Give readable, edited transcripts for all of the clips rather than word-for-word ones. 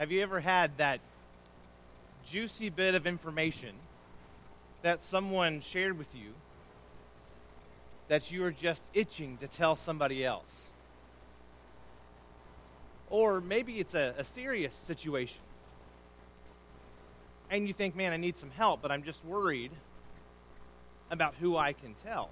Have you ever had that juicy bit of information that someone shared with you that you are just itching to tell somebody else? Or maybe it's a serious situation, and you think, man, I need some help, but I'm just worried about who I can tell.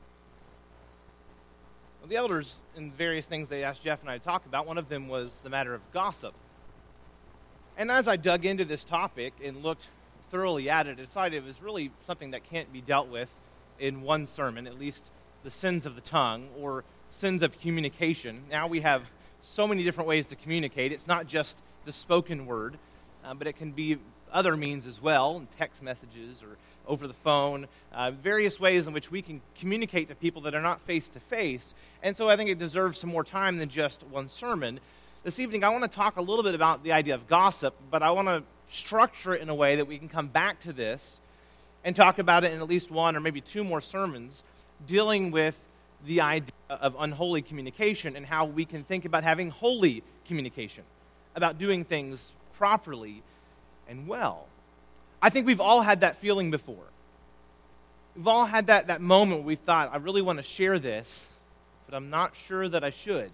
Well, the elders, in various things they asked Jeff and I to talk about, one of them was the matter of gossip. And as I dug into this topic and looked thoroughly at it, I decided it was really something that can't be dealt with in one sermon, at least the sins of the tongue or sins of communication. Now we have so many different ways to communicate. It's not just the spoken word, but it can be other means as well, text messages or over the phone, various ways in which we can communicate to people that are not face-to-face. And so I think it deserves some more time than just one sermon. This evening I want to talk a little bit about the idea of gossip, but I want to structure it in a way that we can come back to this and talk about it in at least one or maybe two more sermons, dealing with the idea of unholy communication and how we can think about having holy communication, about doing things properly and well. I think we've all had that feeling before. We've all had that moment where we thought, I really want to share this, but I'm not sure that I should.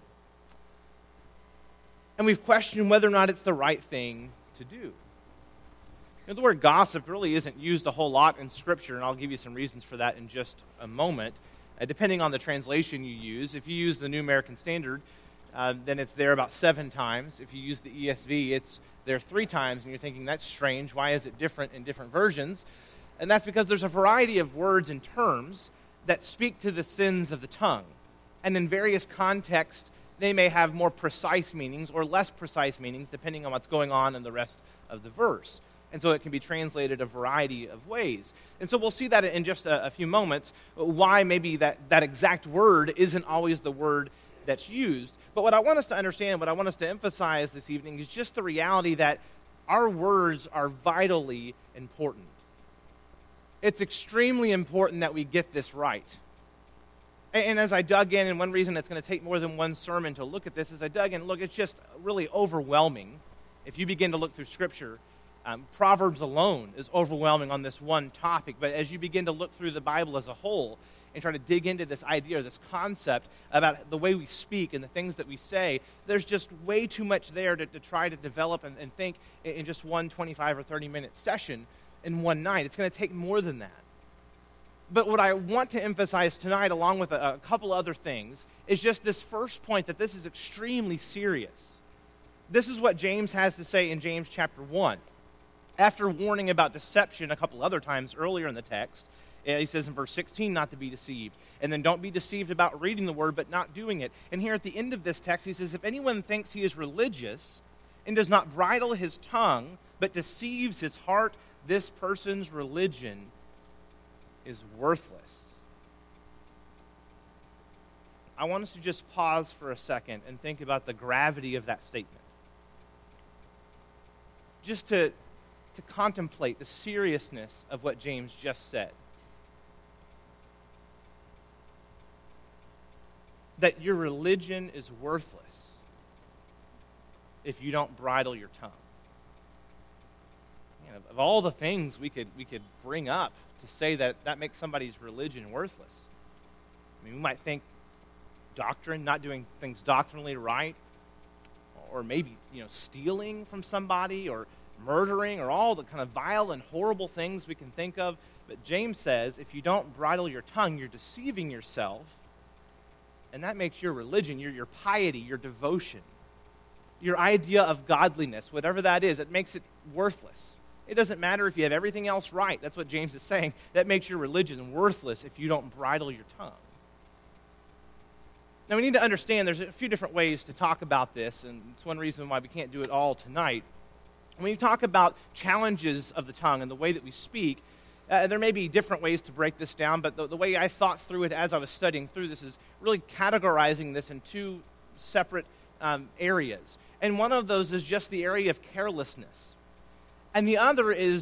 And we've questioned whether or not it's the right thing to do. You know, the word gossip really isn't used a whole lot in Scripture, and I'll give you some reasons for that in just a moment. Depending on the translation you use, if you use the New American Standard, then it's there about 7 times. If you use the ESV, it's there 3 times, and you're thinking, that's strange. Why is it different in different versions? And that's because there's a variety of words and terms that speak to the sins of the tongue. And in various contexts, they may have more precise meanings or less precise meanings, depending on what's going on in the rest of the verse. And so it can be translated a variety of ways. And so we'll see that in just a few moments, why maybe that exact word isn't always the word that's used. But what I want us to understand, what I want us to emphasize this evening is just the reality that our words are vitally important. It's extremely important that we get this right. And as I dug in, and one reason it's going to take more than one sermon to look at this, is I dug in, look, it's just really overwhelming. If you begin to look through Scripture, Proverbs alone is overwhelming on this one topic. But as you begin to look through the Bible as a whole and try to dig into this idea or this concept about the way we speak and the things that we say, there's just way too much there to try to develop and think in just one 25 or 30-minute session in one night. It's going to take more than that. But what I want to emphasize tonight, along with a couple other things, is just this first point that this is extremely serious. This is what James has to say in James chapter 1. After warning about deception a couple other times earlier in the text, he says in verse 16 not to be deceived. And then don't be deceived about reading the word but not doing it. And here at the end of this text he says, if anyone thinks he is religious and does not bridle his tongue but deceives his heart, this person's religion is worthless. I want us to just pause for a second and think about the gravity of that statement. Just to contemplate the seriousness of what James just said. That your religion is worthless if you don't bridle your tongue. You know, of all the things we could bring up to say that makes somebody's religion worthless. I mean, we might think doctrine, not doing things doctrinally right, or maybe, stealing from somebody, or murdering, or all the kind of vile and horrible things we can think of. But James says, if you don't bridle your tongue, you're deceiving yourself, and that makes your religion, your piety, your devotion, your idea of godliness, whatever that is, it makes it worthless. It doesn't matter if you have everything else right. That's what James is saying. That makes your religion worthless if you don't bridle your tongue. Now, we need to understand there's a few different ways to talk about this, and it's one reason why we can't do it all tonight. When you talk about challenges of the tongue and the way that we speak, there may be different ways to break this down, but the way I thought through it as I was studying through this is really categorizing this in 2 separate areas. And one of those is just the area of carelessness. And the other is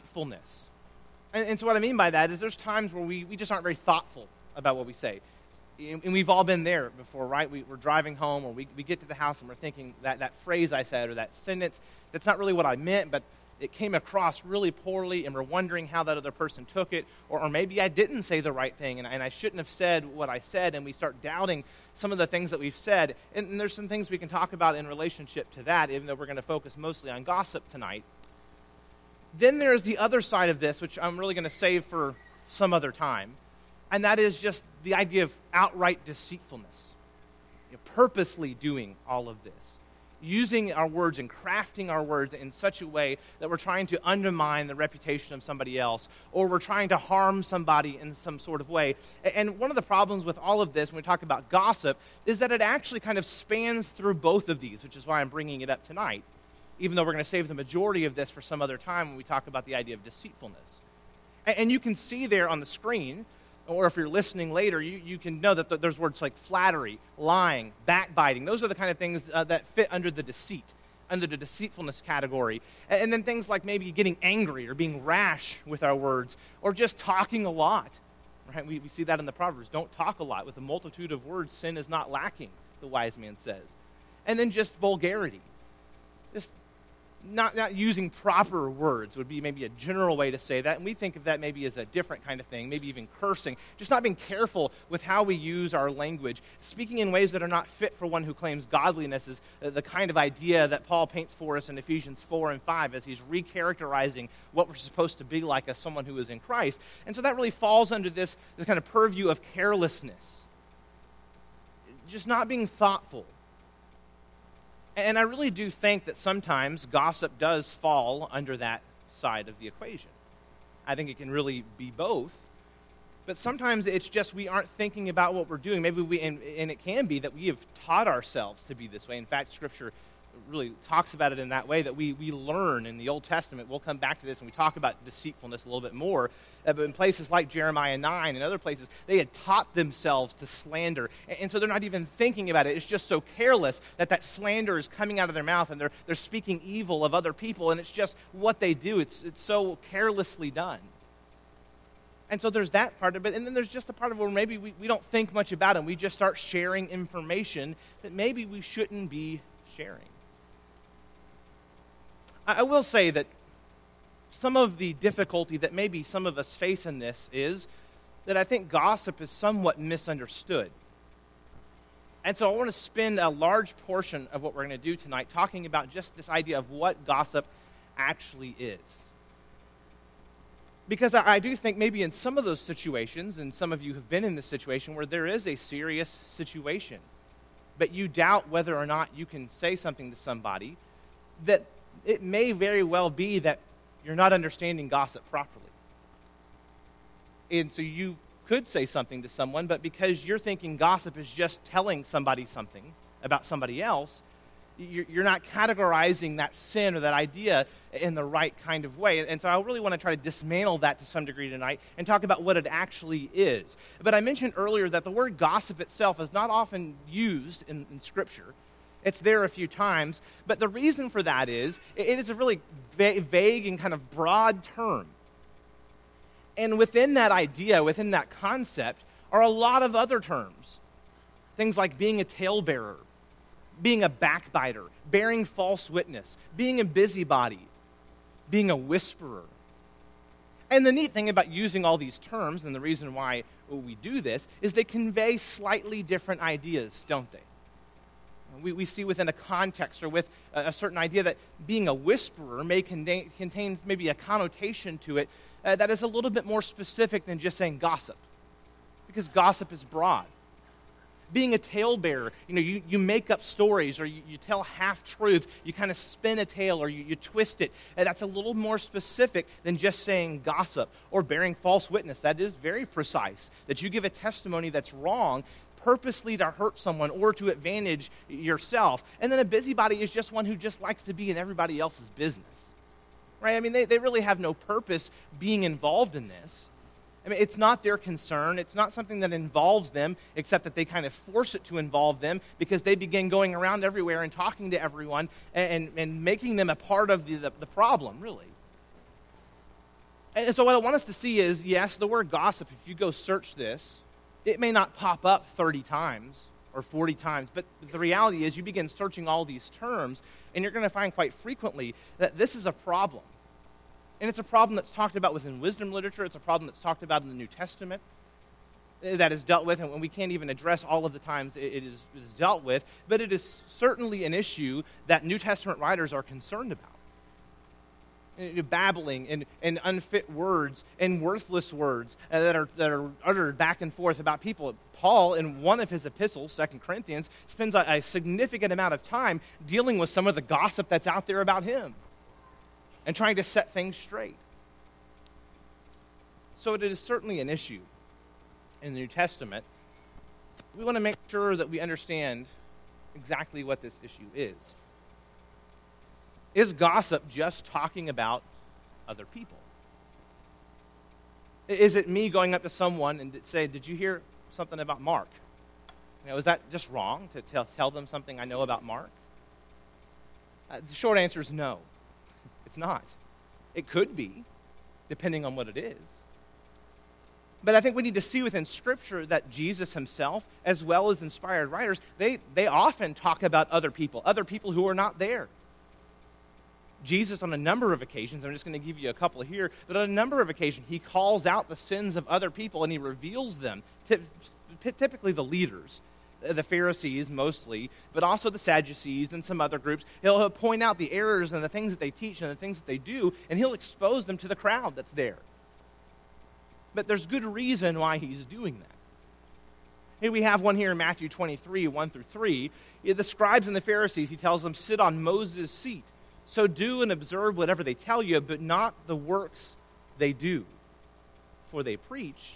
deceitfulness. And so what I mean by that is there's times where we just aren't very thoughtful about what we say. And we've all been there before, right? We're driving home, or we get to the house and we're thinking that phrase I said or that sentence, that's not really what I meant, but it came across really poorly, and we're wondering how that other person took it, or maybe I didn't say the right thing, and I shouldn't have said what I said, and we start doubting some of the things that we've said. And there's some things we can talk about in relationship to that, even though we're going to focus mostly on gossip tonight. Then there's the other side of this, which I'm really going to save for some other time, and that is just the idea of outright deceitfulness. Purposely doing all of this. Using our words and crafting our words in such a way that we're trying to undermine the reputation of somebody else, or we're trying to harm somebody in some sort of way. And one of the problems with all of this when we talk about gossip is that it actually kind of spans through both of these, which is why I'm bringing it up tonight, even though we're going to save the majority of this for some other time when we talk about the idea of deceitfulness. And you can see there on the screen, or if you're listening later, you can know that there's words like flattery, lying, backbiting. Those are the kind of things that fit under the deceit, under the deceitfulness category. And then things like maybe getting angry or being rash with our words, or just talking a lot. Right? We see that in the Proverbs. Don't talk a lot. With a multitude of words, sin is not lacking, the wise man says. And then just vulgarity. Just not using proper words would be maybe a general way to say that, and we think of that maybe as a different kind of thing, maybe even cursing, just not being careful with how we use our language, speaking in ways that are not fit for one who claims godliness is the kind of idea that Paul paints for us in Ephesians 4 and 5 as he's recharacterizing what we're supposed to be like as someone who is in Christ. And so that really falls under this kind of purview of carelessness, just not being thoughtful. And I really do think that sometimes gossip does fall under that side of the equation. I think it can really be both. But sometimes it's just we aren't thinking about what we're doing. Maybe and it can be that we have taught ourselves to be this way. In fact, Scripture really talks about it in that way, that we learn in the Old Testament. We'll come back to this and we talk about deceitfulness a little bit more. But in places like Jeremiah 9 and other places, they had taught themselves to slander. And so they're not even thinking about it. It's just so careless that slander is coming out of their mouth, and they're speaking evil of other people, and it's just what they do. It's so carelessly done. And so there's that part of it, and then there's just the part of it where maybe we don't think much about it, and we just start sharing information that maybe we shouldn't be sharing. I will say that some of the difficulty that maybe some of us face in this is that I think gossip is somewhat misunderstood. And so I want to spend a large portion of what we're going to do tonight talking about just this idea of what gossip actually is. Because I do think maybe in some of those situations, and some of you have been in this situation where there is a serious situation, but you doubt whether or not you can say something to somebody, that it may very well be that you're not understanding gossip properly. And so you could say something to someone, but because you're thinking gossip is just telling somebody something about somebody else, you're not categorizing that sin or that idea in the right kind of way. And so I really want to try to dismantle that to some degree tonight and talk about what it actually is. But I mentioned earlier that the word gossip itself is not often used in Scripture. It's there a few times, but the reason for that is it is a really vague and kind of broad term. And within that idea, within that concept, are a lot of other terms. Things like being a talebearer, being a backbiter, bearing false witness, being a busybody, being a whisperer. And the neat thing about using all these terms, and the reason why we do this, is they convey slightly different ideas, don't they? We see within a context or with a certain idea that being a whisperer may contain maybe a connotation to it that is a little bit more specific than just saying gossip, because gossip is broad. Being a talebearer, you make up stories, or you tell half-truths, you kind of spin a tale, or you twist it. And that's a little more specific than just saying gossip. Or bearing false witness, that is very precise, that you give a testimony that's wrong, purposely to hurt someone or to advantage yourself. And then a busybody is just one who just likes to be in everybody else's business. Right? I mean, they really have no purpose being involved in this. I mean, it's not their concern. It's not something that involves them, except that they kind of force it to involve them because they begin going around everywhere and talking to everyone and making them a part of the problem, really. And so what I want us to see is, yes, the word gossip, if you go search this, It may not pop up 30 times or 40 times, but the reality is you begin searching all these terms, and you're going to find quite frequently that this is a problem. And it's a problem that's talked about within wisdom literature. It's a problem that's talked about in the New Testament that is dealt with, and we can't even address all of the times it is dealt with, but it is certainly an issue that New Testament writers are concerned about. Babbling and unfit words and worthless words that are uttered back and forth about people. Paul, in one of his epistles, 2 Corinthians, spends a significant amount of time dealing with some of the gossip that's out there about him and trying to set things straight. So it is certainly an issue in the New Testament. We want to make sure that we understand exactly what this issue is. Is gossip just talking about other people? Is it me going up to someone and say, did you hear something about Mark? Is that just wrong to tell them something I know about Mark? The short answer is no. It's not. It could be, depending on what it is. But I think we need to see within Scripture that Jesus himself, as well as inspired writers, they often talk about other people who are not there. Jesus, on a number of occasions, I'm just going to give you a couple here, but on a number of occasions, he calls out the sins of other people and he reveals them, typically the leaders, the Pharisees mostly, but also the Sadducees and some other groups. He'll point out the errors and the things that they teach and the things that they do, and he'll expose them to the crowd that's there. But there's good reason why he's doing that. Here we have one here in Matthew 23, 1 through 3. The scribes and the Pharisees, he tells them, sit on Moses' seat. So do and observe whatever they tell you, but not the works they do. For they preach,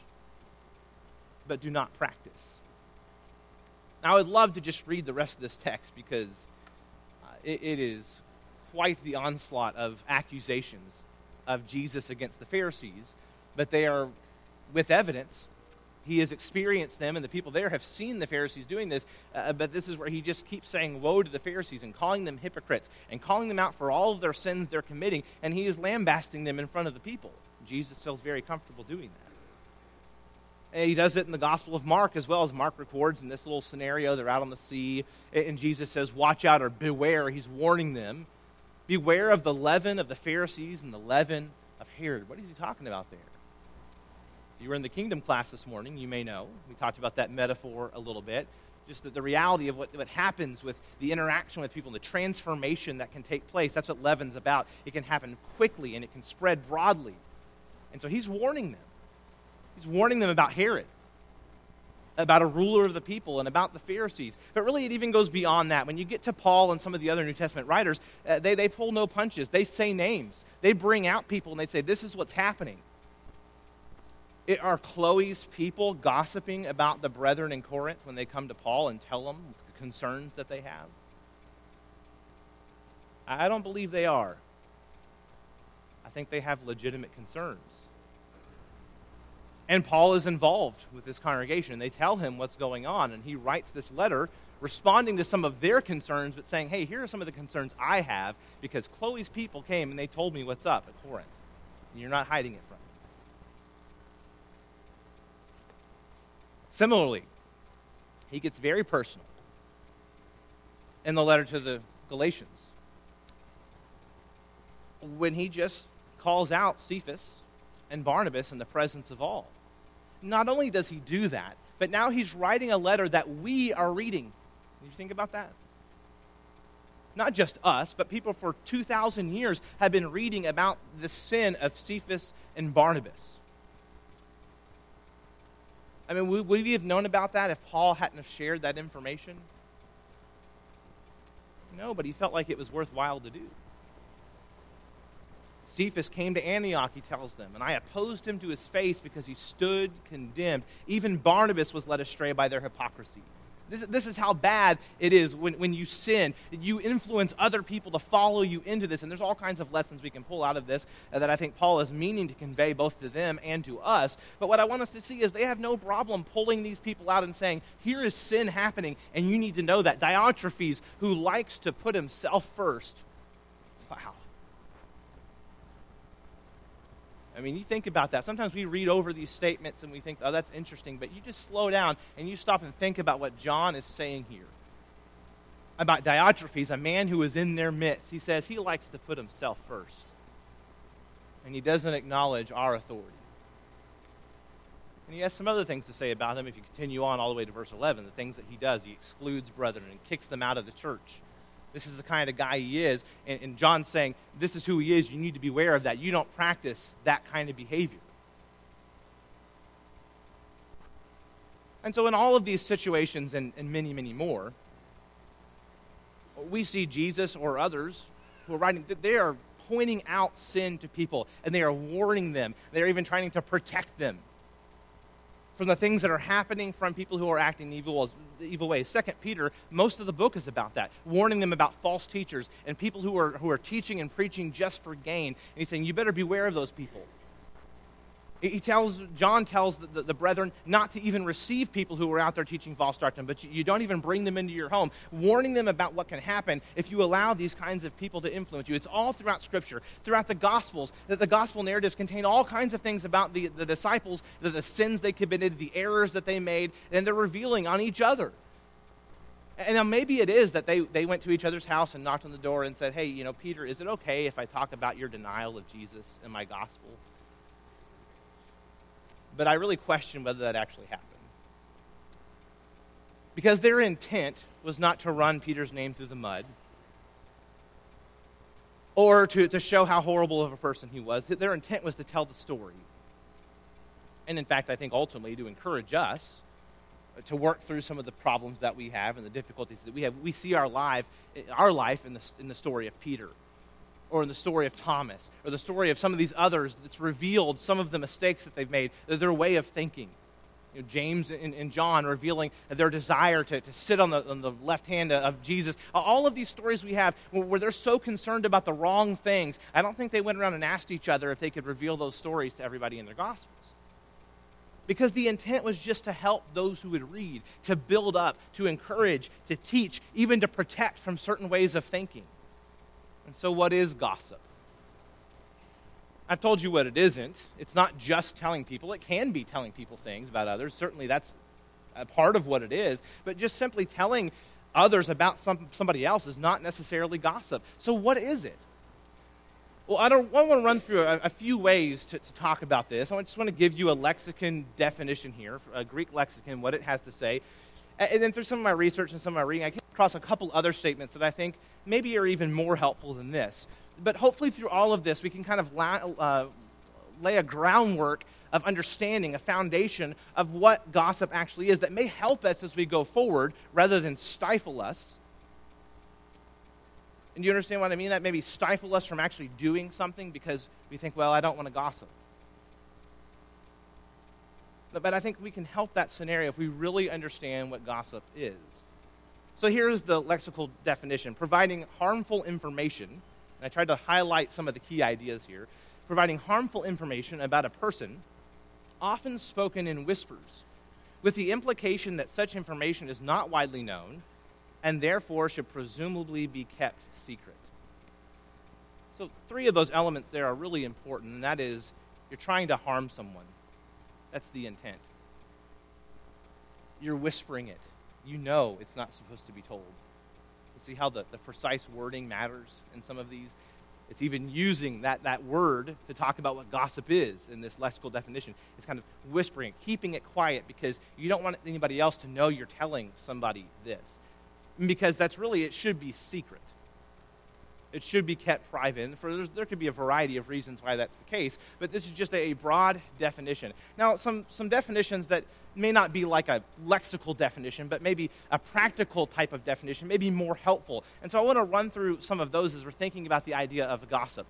but do not practice. Now, I would love to just read the rest of this text because it is quite the onslaught of accusations of Jesus against the Pharisees, but they are with evidence. He has experienced them, and the people there have seen the Pharisees doing this, but this is where he just keeps saying woe to the Pharisees and calling them hypocrites and calling them out for all of their sins they're committing, and he is lambasting them in front of the people. Jesus feels very comfortable doing that. And he does it in the Gospel of Mark as well, as Mark records in this little scenario. They're out on the sea, and Jesus says, watch out or beware. He's warning them. Beware of the leaven of the Pharisees and the leaven of Herod. What is he talking about there? You were in the kingdom class this morning, you may know. We talked about that metaphor a little bit. Just the reality of what happens with the interaction with people and the transformation that can take place. That's what leaven's about. It can happen quickly and it can spread broadly. And so he's warning them. He's warning them about Herod, about a ruler of the people, and about the Pharisees. But really it even goes beyond that. When you get to Paul and some of the other New Testament writers, they pull no punches. They say names. They bring out people and they say, this is what's happening. Are Chloe's people gossiping about the brethren in Corinth when they come to Paul and tell them the concerns that they have? I don't believe they are. I think they have legitimate concerns. And Paul is involved with this congregation. They tell him what's going on, and he writes this letter responding to some of their concerns, but saying, hey, here are some of the concerns I have because Chloe's people came and they told me what's up at Corinth, and you're not hiding it from me. Similarly, he gets very personal in the letter to the Galatians when he just calls out Cephas and Barnabas in the presence of all. Not only does he do that, but now he's writing a letter that we are reading. Did you think about that? Not just us, but people for 2,000 years have been reading about the sin of Cephas and Barnabas. I mean, would we have known about that if Paul hadn't have shared that information? No, but he felt like it was worthwhile to do. Cephas came to Antioch, he tells them, and I opposed him to his face because he stood condemned. Even Barnabas was led astray by their hypocrisy. This is how bad it is when you sin. You influence other people to follow you into this. And there's all kinds of lessons we can pull out of this that I think Paul is meaning to convey both to them and to us. But what I want us to see is they have no problem pulling these people out and saying, here is sin happening, and you need to know that. Diotrephes, who likes to put himself first. Wow. I mean, you think about that. Sometimes we read over these statements and we think, oh, that's interesting, but you just slow down and you stop and think about what John is saying here. About Diotrephes, a man who is in their midst. He says he likes to put himself first. And he doesn't acknowledge our authority. And he has some other things to say about him if you continue on all the way to verse 11. The things that he does, he excludes brethren and kicks them out of the church. This is the kind of guy he is. And John's saying, this is who he is. You need to be aware of that. You don't practice that kind of behavior. And so in all of these situations and many, many more, we see Jesus or others who are writing, they are pointing out sin to people, and they are warning them. They are even trying to protect them from the things that are happening from people who are acting evil ways. 2 Peter, most of the book is about that, warning them about false teachers and people who are teaching and preaching just for gain. And he's saying, you better beware of those people. John tells the brethren not to even receive people who are out there teaching false doctrine, but you don't even bring them into your home, warning them about what can happen if you allow these kinds of people to influence you. It's all throughout Scripture, throughout the Gospels, that the Gospel narratives contain all kinds of things about the disciples, the sins they committed, the errors that they made, and they're revealing on each other. And now maybe it is that they went to each other's house and knocked on the door and said, hey, Peter, is it okay if I talk about your denial of Jesus in my gospel? But I really question whether that actually happened. Because their intent was not to run Peter's name through the mud or to show how horrible of a person he was. Their intent was to tell the story. And in fact, I think ultimately to encourage us to work through some of the problems that we have and the difficulties that we have. We see our life in the story of Peter, or in the story of Thomas, or the story of some of these others that's revealed some of the mistakes that they've made, their way of thinking. James and John revealing their desire to sit on the left hand of Jesus. All of these stories we have where they're so concerned about the wrong things, I don't think they went around and asked each other if they could reveal those stories to everybody in their Gospels. Because the intent was just to help those who would read, to build up, to encourage, to teach, even to protect from certain ways of thinking. And so what is gossip? I've told you what it isn't. It's not just telling people. It can be telling people things about others. Certainly that's a part of what it is. But just simply telling others about somebody else is not necessarily gossip. So what is it? Well, I want to run through a few ways to talk about this. I just want to give you a lexicon definition here, a Greek lexicon, what it has to say. And then through some of my research and some of my reading, I came across a couple other statements that I think maybe are even more helpful than this. But hopefully through all of this, we can kind of lay a groundwork of understanding, a foundation of what gossip actually is that may help us as we go forward rather than stifle us. And do you understand what I mean? That maybe stifle us from actually doing something because we think, well, I don't want to gossip. But I think we can help that scenario if we really understand what gossip is. So here's the lexical definition. Providing harmful information, and I tried to highlight some of the key ideas here. Providing harmful information about a person, often spoken in whispers, with the implication that such information is not widely known and therefore should presumably be kept secret. So 3 of those elements there are really important, and that is you're trying to harm someone. That's the intent. You're whispering it. You know it's not supposed to be told. You see how the precise wording matters in some of these? It's even using that word to talk about what gossip is in this lexical definition. It's kind of whispering, keeping it quiet because you don't want anybody else to know you're telling somebody this. Because that's really, it should be secret. It should be kept private. And there could be a variety of reasons why that's the case, but this is just a broad definition. Now, some definitions that may not be like a lexical definition, but maybe a practical type of definition, may be more helpful. And so I want to run through some of those as we're thinking about the idea of gossip.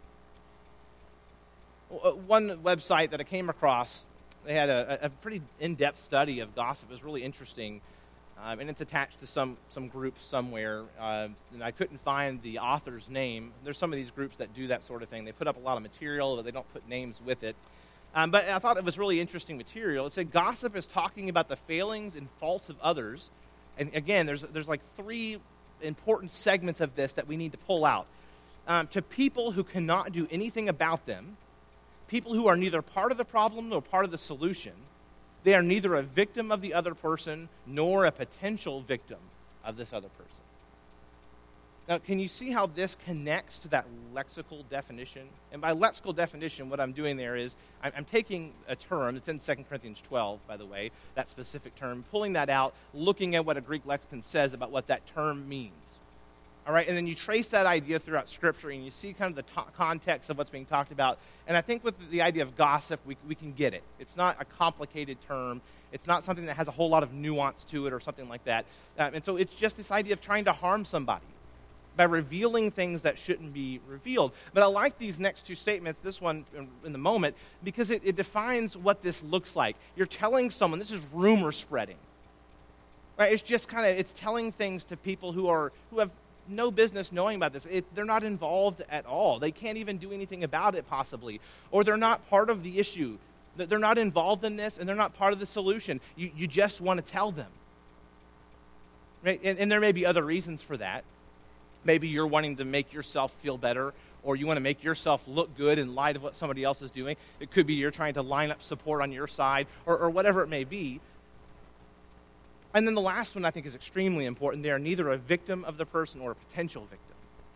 One website that I came across, they had a pretty in-depth study of gossip. It was really interesting. And it's attached to some group somewhere, and I couldn't find the author's name. There's some of these groups that do that sort of thing. They put up a lot of material, but they don't put names with it. But I thought it was really interesting material. It said gossip is talking about the failings and faults of others. And again, there's like 3 important segments of this that we need to pull out. To people who cannot do anything about them, people who are neither part of the problem nor part of the solution. They are neither a victim of the other person nor a potential victim of this other person. Now, can you see how this connects to that lexical definition? And by lexical definition, what I'm doing there is I'm taking a term, it's in 2 Corinthians 12, by the way, that specific term, pulling that out, looking at what a Greek lexicon says about what that term means. All right, and then you trace that idea throughout Scripture, and you see kind of the context of what's being talked about. And I think with the idea of gossip, we can get it. It's not a complicated term. It's not something that has a whole lot of nuance to it or something like that. And so it's just this idea of trying to harm somebody by revealing things that shouldn't be revealed. But I like these next two statements, this one in the moment, because it defines what this looks like. You're telling someone, this is rumor spreading. Right? It's just it's telling things to people who have no business knowing about this. They're not involved at all. They can't even do anything about it possibly. Or they're not part of the issue. They're not involved in this, and they're not part of the solution. You just want to tell them. Right? And there may be other reasons for that. Maybe you're wanting to make yourself feel better, or you want to make yourself look good in light of what somebody else is doing. It could be you're trying to line up support on your side, or whatever it may be. And then the last one I think is extremely important. They are neither a victim of the person or a potential victim.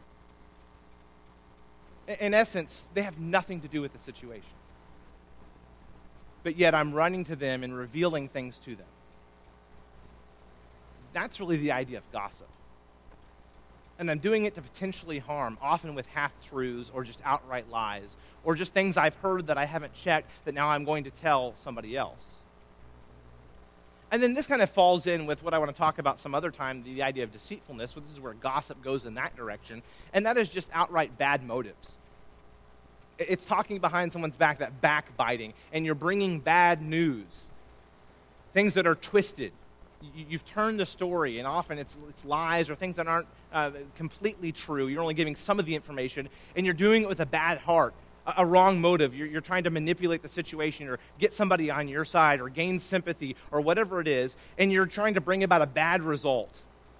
In essence, they have nothing to do with the situation. But yet I'm running to them and revealing things to them. That's really the idea of gossip. And I'm doing it to potentially harm, often with half-truths or just outright lies, or just things I've heard that I haven't checked that now I'm going to tell somebody else. And then this kind of falls in with what I want to talk about some other time, the idea of deceitfulness. This is where gossip goes in that direction, and that is just outright bad motives. It's talking behind someone's back, that backbiting, and you're bringing bad news, things that are twisted. You've turned the story, and often it's lies or things that aren't completely true. You're only giving some of the information, and you're doing it with a bad heart, a wrong motive. You're trying to manipulate the situation or get somebody on your side or gain sympathy or whatever it is, and you're trying to bring about a bad result.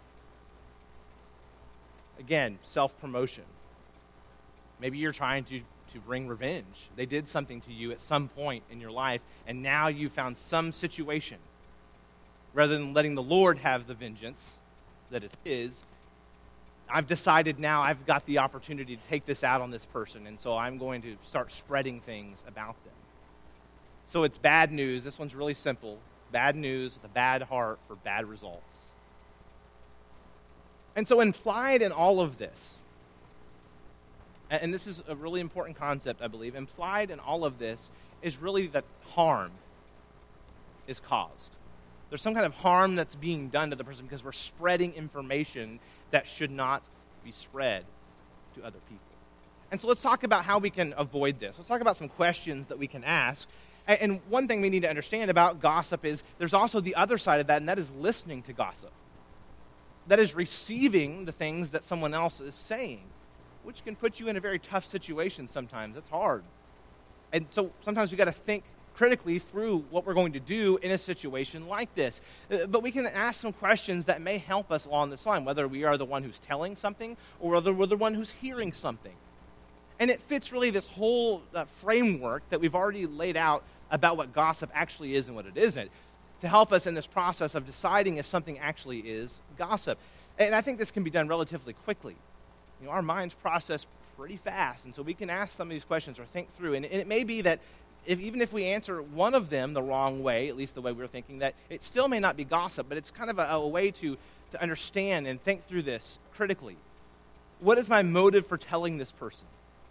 Again, self-promotion. Maybe you're trying to bring revenge. They did something to you at some point in your life, and now you found some situation. Rather than letting the Lord have the vengeance that is his, I've decided now I've got the opportunity to take this out on this person, and so I'm going to start spreading things about them. So it's bad news. This one's really simple. Bad news with a bad heart for bad results. And so implied in all of this, and this is a really important concept, I believe, implied in all of this is really that harm is caused. There's some kind of harm that's being done to the person because we're spreading information that should not be spread to other people. And so let's talk about how we can avoid this. Let's talk about some questions that we can ask. And one thing we need to understand about gossip is there's also the other side of that, and that is listening to gossip. That is receiving the things that someone else is saying, which can put you in a very tough situation sometimes. It's hard. And so sometimes we've got to think critically through what we're going to do in a situation like this. But we can ask some questions that may help us along this line, whether we are the one who's telling something or whether we're the one who's hearing something. And it fits really this whole framework that we've already laid out about what gossip actually is and what it isn't, to help us in this process of deciding if something actually is gossip. And I think this can be done relatively quickly. You know, our minds process pretty fast, and so we can ask some of these questions or think through. And it may be that even if we answer one of them the wrong way, at least the way we were thinking, that it still may not be gossip, but it's kind of a way to understand and think through this critically. What is my motive for telling this person?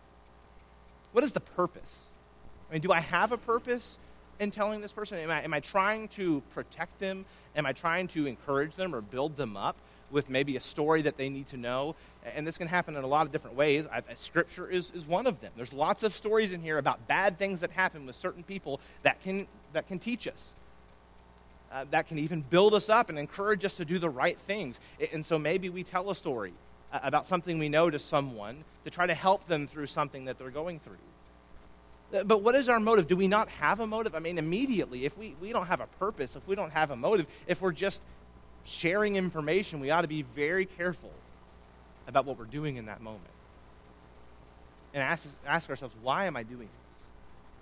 What is the purpose? I mean, do I have a purpose in telling this person? Am I trying to protect them? Am I trying to encourage them or build them up with maybe a story that they need to know? And this can happen in a lot of different ways. Scripture is one of them. There's lots of stories in here about bad things that happen with certain people that can teach us. That can even build us up and encourage us to do the right things. And so maybe we tell a story about something we know to someone to try to help them through something that they're going through. But what is our motive? Do we not have a motive? I mean, immediately, if we don't have a purpose, if we don't have a motive, if we're just sharing information, we ought to be very careful about what we're doing in that moment. And ask ourselves, why am I doing this?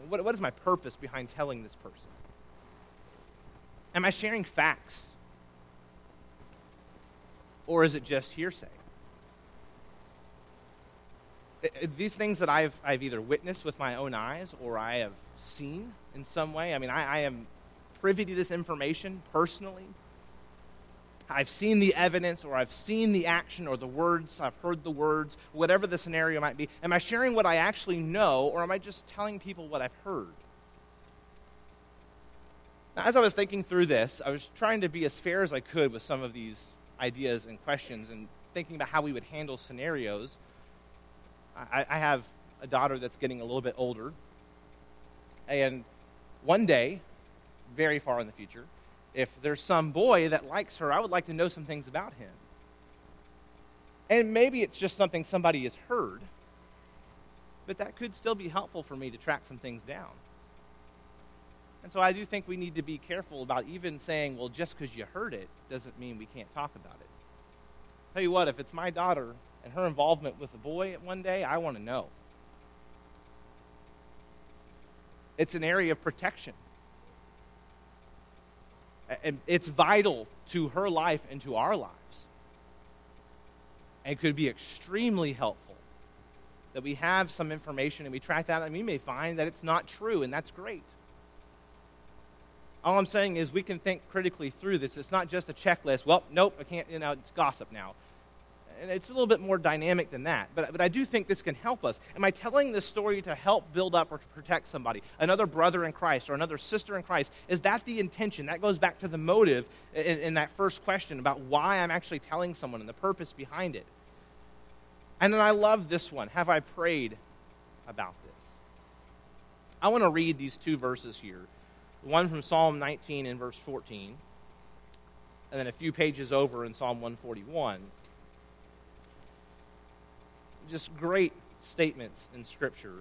What is my purpose behind telling this person? Am I sharing facts? Or is it just hearsay? These things that I've either witnessed with my own eyes or I have seen in some way. I mean, I am privy to this information personally. I've seen the evidence, or I've seen the action, or the words, I've heard the words, whatever the scenario might be. Am I sharing what I actually know, or am I just telling people what I've heard? Now, as I was thinking through this, I was trying to be as fair as I could with some of these ideas and questions, and thinking about how we would handle scenarios. I have a daughter that's getting a little bit older, and one day, very far in the future, if there's some boy that likes her, I would like to know some things about him. And maybe it's just something somebody has heard, but that could still be helpful for me to track some things down. And so I do think we need to be careful about even saying, well, just because you heard it doesn't mean we can't talk about it. Tell you what, if it's my daughter and her involvement with a boy one day, I want to know. It's an area of protection. And it's vital to her life and to our lives. And it could be extremely helpful that we have some information and we track that, and we may find that it's not true, and that's great. All I'm saying is we can think critically through this. It's not just a checklist. Well, nope, I can't, it's gossip now. And it's a little bit more dynamic than that. But I do think this can help us. Am I telling this story to help build up or to protect somebody, another brother in Christ or another sister in Christ? Is that the intention? That goes back to the motive in that first question about why I'm actually telling someone and the purpose behind it. And then I love this one. Have I prayed about this? I want to read these two verses here. One from Psalm 19 in verse 14, and then a few pages over in Psalm 141. Just great statements in Scripture.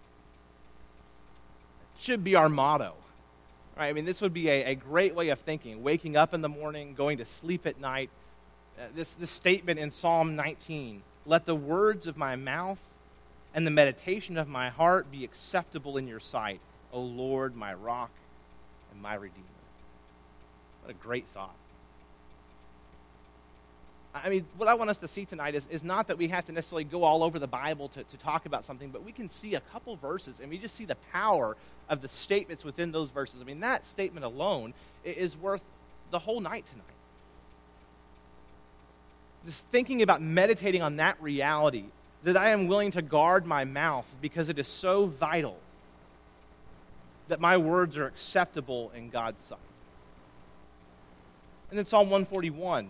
It should be our motto. Right? I mean, this would be a great way of thinking. Waking up in the morning, going to sleep at night. This statement in Psalm 19, let the words of my mouth and the meditation of my heart be acceptable in your sight, O Lord, my rock and my Redeemer. What a great thought. I mean, what I want us to see tonight is not that we have to necessarily go all over the Bible to talk about something, but we can see a couple verses, and we just see the power of the statements within those verses. I mean, that statement alone is worth the whole night tonight. Just thinking about meditating on that reality, that I am willing to guard my mouth because it is so vital that my words are acceptable in God's sight. And then Psalm 141.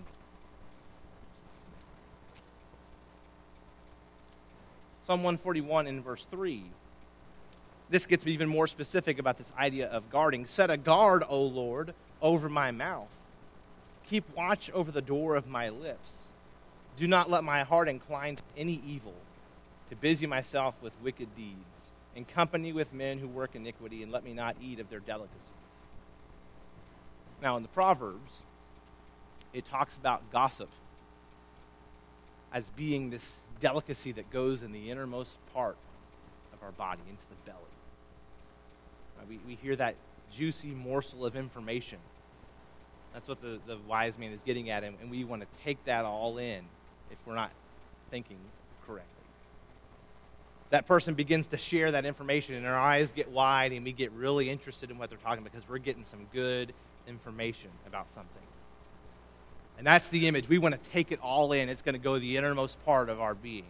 Psalm 141 in verse 3. This gets me even more specific about this idea of guarding. Set a guard, O Lord, over my mouth. Keep watch over the door of my lips. Do not let my heart incline to any evil, to busy myself with wicked deeds, in company with men who work iniquity, and let me not eat of their delicacies. Now, in the Proverbs, it talks about gossip as being this delicacy that goes in the innermost part of our body, into the belly. We hear that juicy morsel of information. That's what the wise man is getting at, and we want to take that all in if we're not thinking correctly. That person begins to share that information, and our eyes get wide, and we get really interested in what they're talking about because we're getting some good information about something. And that's the image. We want to take it all in. It's going to go to the innermost part of our being.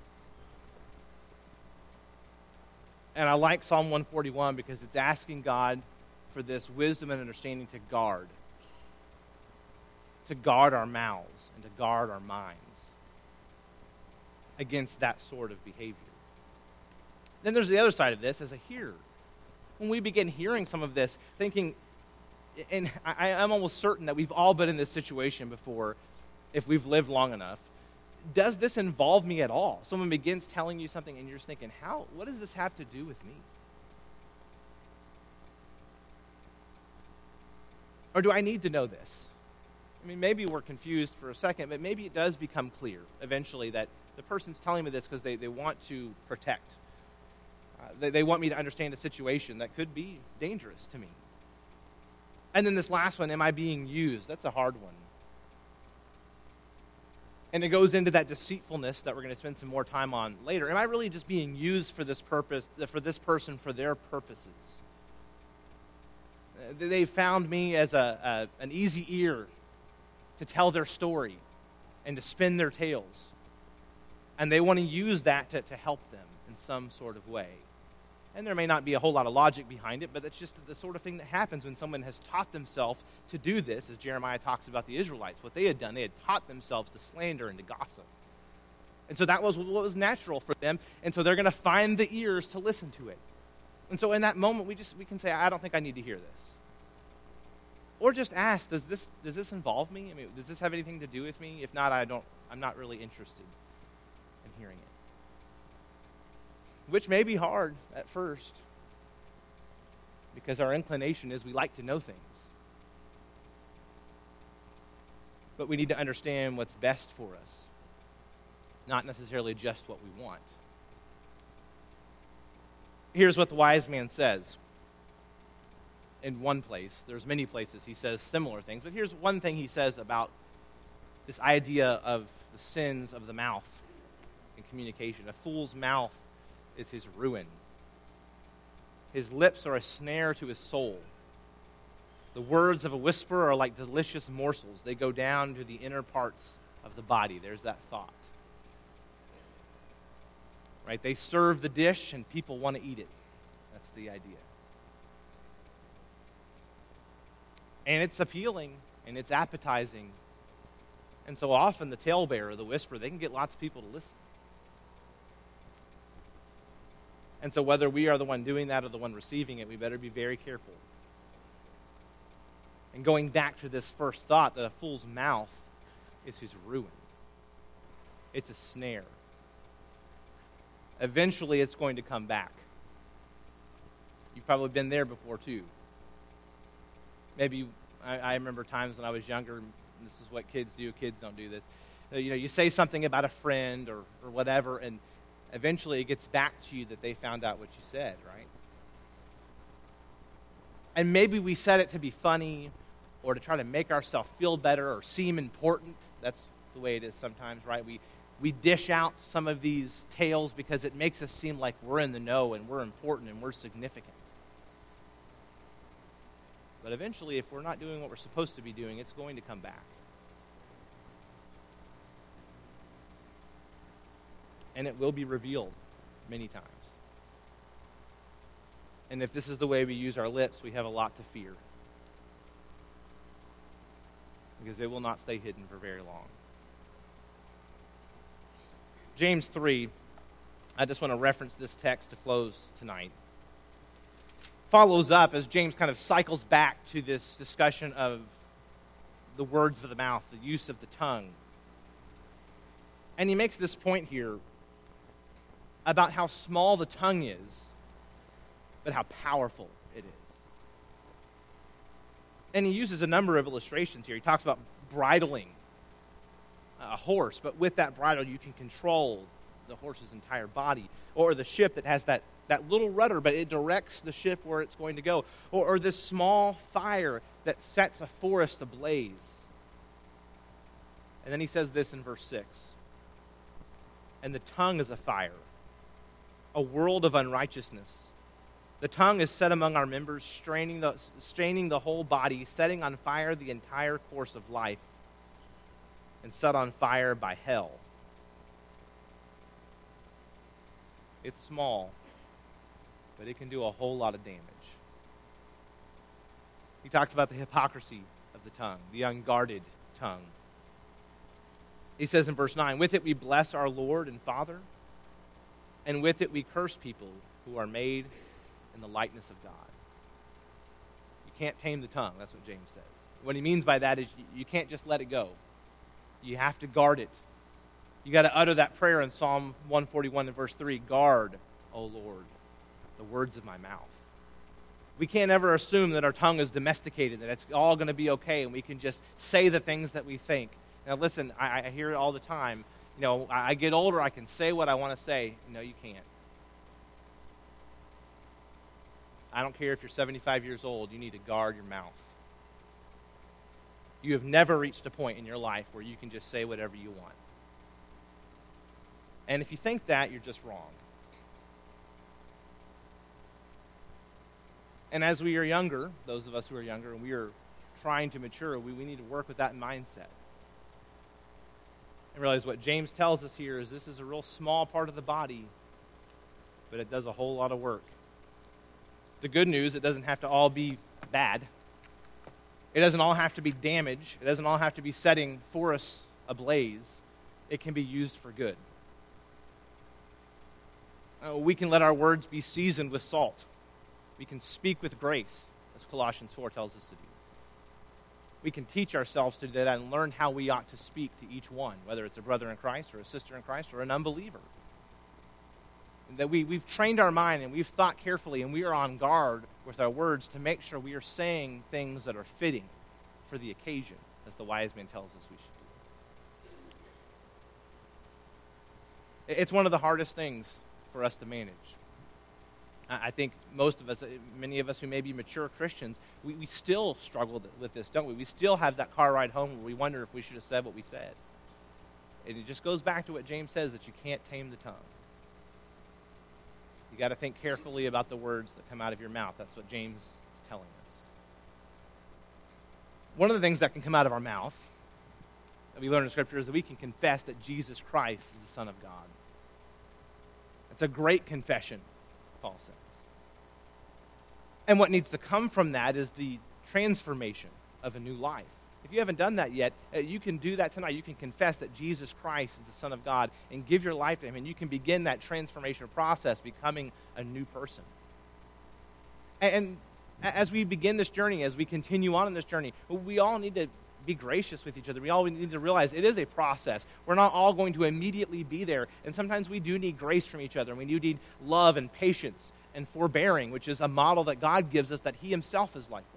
And I like Psalm 141 because it's asking God for this wisdom and understanding to guard our mouths and to guard our minds against that sort of behavior. Then there's the other side of this as a hearer. When we begin hearing some of this, thinking, and I'm almost certain that we've all been in this situation before if we've lived long enough. Does this involve me at all? Someone begins telling you something and you're just thinking, what does this have to do with me? Or do I need to know this? I mean, maybe we're confused for a second, but maybe it does become clear eventually that the person's telling me this because they want to protect They want me to understand a situation that could be dangerous to me. And then this last one, am I being used? That's a hard one. And it goes into that deceitfulness that we're going to spend some more time on later. Am I really just being used for this purpose, for this person, for their purposes? They found me as an easy ear to tell their story and to spin their tales. And they want to use that to help them in some sort of way. And there may not be a whole lot of logic behind it, but it's just the sort of thing that happens when someone has taught themselves to do this, as Jeremiah talks about the Israelites. What they had done, they had taught themselves to slander and to gossip. And so that was what was natural for them, and so they're going to find the ears to listen to it. And so in that moment, we can say, I don't think I need to hear this. Or just ask, does this involve me? I mean, does this have anything to do with me? If not, I'm not really interested in hearing it. Which may be hard at first, because our inclination is we like to know things. But we need to understand what's best for us, not necessarily just what we want. Here's what the wise man says. In one place, there's many places he says similar things, but here's one thing he says about this idea of the sins of the mouth in communication. A fool's mouth is his ruin. His lips are a snare to his soul. The words of a whisperer are like delicious morsels. They go down to the inner parts of the body. There's that thought. Right? They serve the dish and people want to eat it. That's the idea. And it's appealing and it's appetizing. And so often the talebearer, the whisperer, they can get lots of people to listen. And so whether we are the one doing that or the one receiving it, we better be very careful. And going back to this first thought, that a fool's mouth is his ruin. It's a snare. Eventually it's going to come back. You've probably been there before too. Maybe, I remember times when I was younger, and this is what kids do, kids don't do this. You say something about a friend or whatever, and eventually it gets back to you that they found out what you said, right? And maybe we said it to be funny or to try to make ourselves feel better or seem important. That's the way it is sometimes, right? We dish out some of these tales because it makes us seem like we're in the know and we're important and we're significant. But eventually, if we're not doing what we're supposed to be doing, it's going to come back. And it will be revealed many times. And if this is the way we use our lips, we have a lot to fear. Because it will not stay hidden for very long. James 3, I just want to reference this text to close tonight. Follows up as James kind of cycles back to this discussion of the words of the mouth, the use of the tongue. And he makes this point here about how small the tongue is, but how powerful it is. And he uses a number of illustrations here. He talks about bridling a horse, but with that bridle you can control the horse's entire body. Or the ship that has that little rudder, but it directs the ship where it's going to go. Or this small fire that sets a forest ablaze. And then he says this in verse 6. And the tongue is a fire, a world of unrighteousness. The tongue is set among our members, straining the whole body, setting on fire the entire course of life, and set on fire by hell. It's small, but it can do a whole lot of damage. He talks about the hypocrisy of the tongue, the unguarded tongue. He says in verse 9, with it we bless our Lord and Father, and with it we curse people who are made in the likeness of God. You can't tame the tongue, that's what James says. What he means by that is you can't just let it go. You have to guard it. You got to utter that prayer in Psalm 141 and verse 3, guard, O Lord, the words of my mouth. We can't ever assume that our tongue is domesticated, that it's all going to be okay, and we can just say the things that we think. Now listen, I hear it all the time. I get older, I can say what I want to say. No, you can't. I don't care if you're 75 years old, you need to guard your mouth. You have never reached a point in your life where you can just say whatever you want. And if you think that, you're just wrong. And as we are younger, those of us who are younger, and we are trying to mature, we need to work with that mindset. And realize what James tells us here is this is a real small part of the body, but it does a whole lot of work. The good news, it doesn't have to all be bad. It doesn't all have to be damage. It doesn't all have to be setting forests ablaze. It can be used for good. We can let our words be seasoned with salt. We can speak with grace, as Colossians 4 tells us to do. We can teach ourselves to do that and learn how we ought to speak to each one, whether it's a brother in Christ or a sister in Christ or an unbeliever. And that we've trained our mind and we've thought carefully and we are on guard with our words to make sure we are saying things that are fitting for the occasion, as the wise man tells us we should do. It's one of the hardest things for us to manage. I think most of us, many of us who may be mature Christians, we still struggle with this, don't we? We still have that car ride home where we wonder if we should have said what we said. And it just goes back to what James says, that you can't tame the tongue. You got to think carefully about the words that come out of your mouth. That's what James is telling us. One of the things that can come out of our mouth that we learn in Scripture is that we can confess that Jesus Christ is the Son of God. It's a great confession, Paul says. And what needs to come from that is the transformation of a new life. If you haven't done that yet, you can do that tonight. You can confess that Jesus Christ is the Son of God and give your life to him, and you can begin that transformation process, becoming a new person. And as we begin this journey, as we continue on in this journey, we all need to be gracious with each other. We all need to realize it is a process. We're not all going to immediately be there, and sometimes we do need grace from each other, and we do need love and patience and forbearing, which is a model that God gives us, that he himself is like that.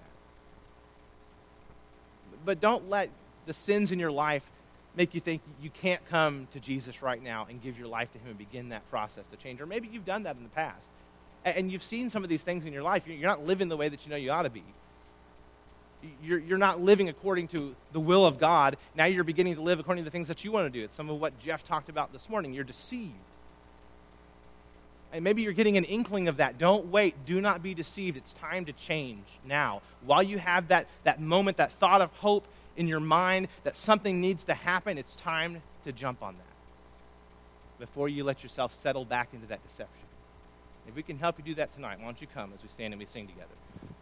But don't let the sins in your life make you think you can't come to Jesus right now and give your life to him and begin that process to change. Or maybe you've done that in the past, and you've seen some of these things in your life. You're not living the way that you know you ought to be. You're not living according to the will of God. Now you're beginning to live according to the things that you want to do. It's some of what Jeff talked about this morning. You're deceived. And maybe you're getting an inkling of that. Don't wait. Do not be deceived. It's time to change now. While you have that moment, that thought of hope in your mind that something needs to happen, it's time to jump on that before you let yourself settle back into that deception. If we can help you do that tonight, why don't you come as we stand and we sing together.